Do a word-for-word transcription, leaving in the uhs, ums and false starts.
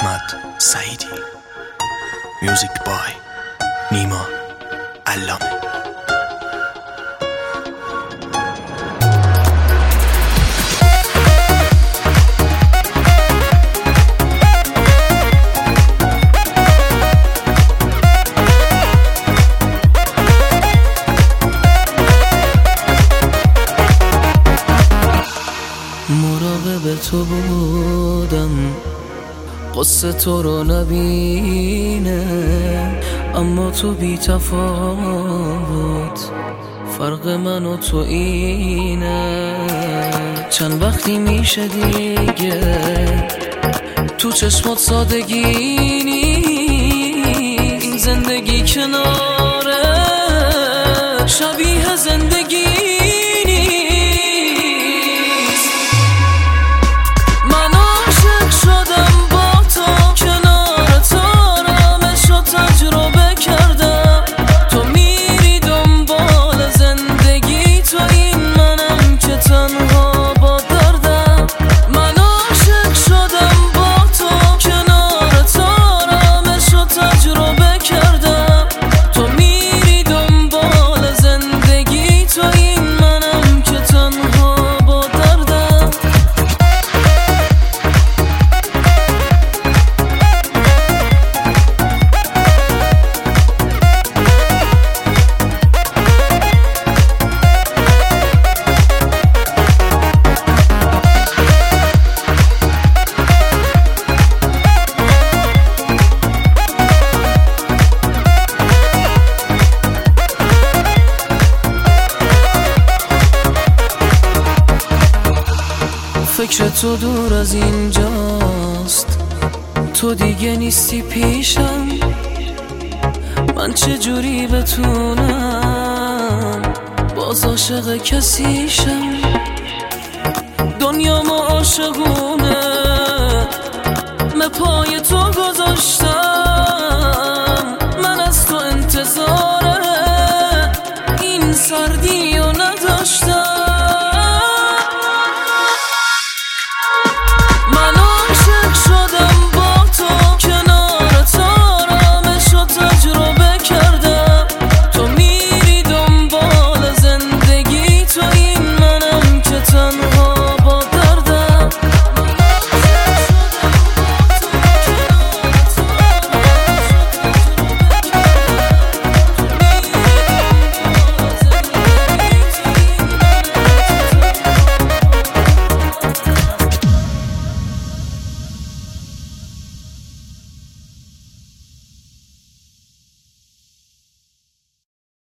احمد سعیدی. میوزیک بای نیما علامه. مراقب تو بودم قصه تو رو نبینه، اما تو بی تفاوت فرق من و تو اینه. چند وقتی میشه دیگه تو چشمات سادگی نیست، این زندگی کناره شبیه زندگی فکر تو دور از اینجاست، تو دیگه نیستی پیشم، من چجوری بتونم باز عاشق کسیشم؟ دنیا ما عاشقونه، من پای تو گذاشتم.